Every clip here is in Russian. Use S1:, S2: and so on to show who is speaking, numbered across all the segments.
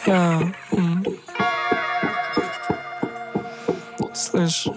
S1: Слышь,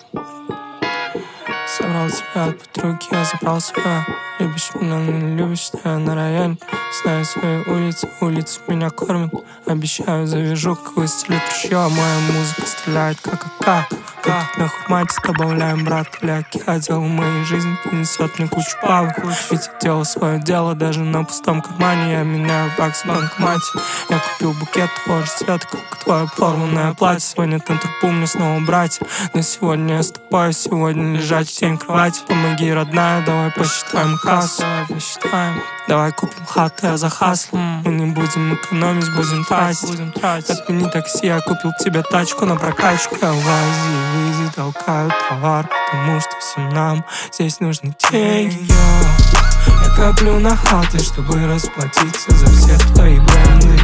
S1: собрал тебя от подруги, я забрал себя. Любишь меня, но не любишь, что я на районе. Знаю свои улицы меня кормят. Обещаю, завяжу, как выстрелит ружье. Моя музыка стреляет, как АК. Как нахуй мать, добавляем брат или оке. Дело в моей жизни принесет мне кучу бабок. Ведь я делал свое дело даже на пустом кармане. Я меняю бакс в банкомате. Я купил букет того же цвета, как твое порванное платье. Сегодня на трупу мне снова брать. Но сегодня я с тобой, сегодня лежать в тень кровати. Помоги, родная, давай посчитаем кассу. Давай купим хату, я за хаслом. Мы не будем экономить, будем тратить. Отмени такси, я купил тебе тачку на прокачку. Я в Азии, выйди, толкаю товар, потому что всем нам здесь нужны деньги. Я коплю на хаты, чтобы расплатиться за все твои бренды.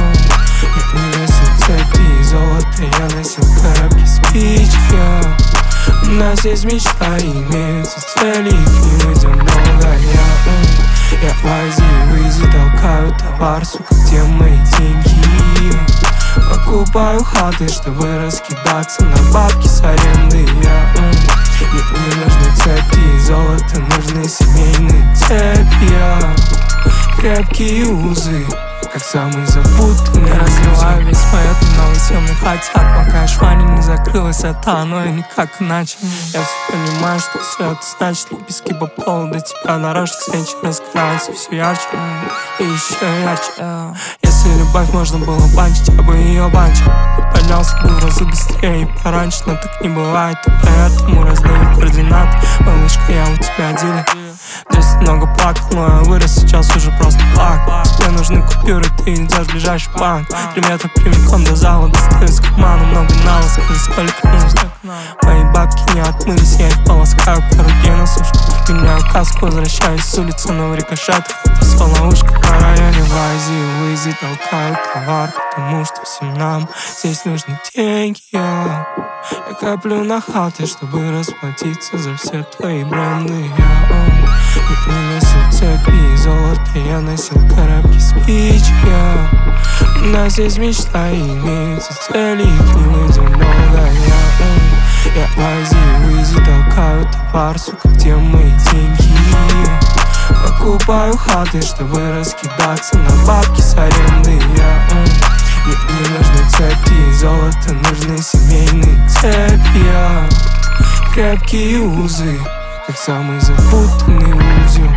S1: Я не носил цепи и золото, я носил коробки спички. У нас есть мечта и имеются цели, и к ним идем долго. Я в Азии, выйди, толкаю товар, сука, где мои деньги? Покупаю хаты, чтобы раскидаться на бабки с аренды. Не нужны цепи и золото, нужны семейные цепи. Крепкие узы, как самый запутанный. Я разливаю весь поэт на новой темной хате. Пока шваня не закрылась, это оно и никак иначе. Я все понимаю, что все это значит. Лепестки по полу до тебя дорожки свечи разгораются все ярче и еще ярче. Если любовь можно было банчить, я бы ее банчил. Я поднялся бы в разы быстрее и пораньше, но так не бывает, и поэтому раздаю координаты. Малышка, я у тебя дилер. Здесь много плакал, но я вырос, сейчас уже просто плак. Тебе нужны купюры, ты идешь в ближайший банк. 3 метра прямиком до зала, достаю из кармана много налов. Скажи, сколько нужно. Мои бабки не отмылись, я их полоскаю по руке на сушку. Меняю каску, возвращаюсь с улицы, но в рикошетах это все ловушка. На районе в Азии, выйди, толкаю товар, потому что всем нам здесь нужны деньги. Я коплю на хаты, чтобы расплатиться за все твои бренды. Я не носил цепи и золото, я носил коробки спички. У нас есть мечта и имеются цели, и к ним идем долго. Я в Азии, выйди, толкаю товар, сука, где мои деньги? Покупаю хаты, чтобы раскидаться на бабки с аренды. Не нужны цепи и золото, нужны семейные цепи. Крепкие узы, как самый запутанный узел.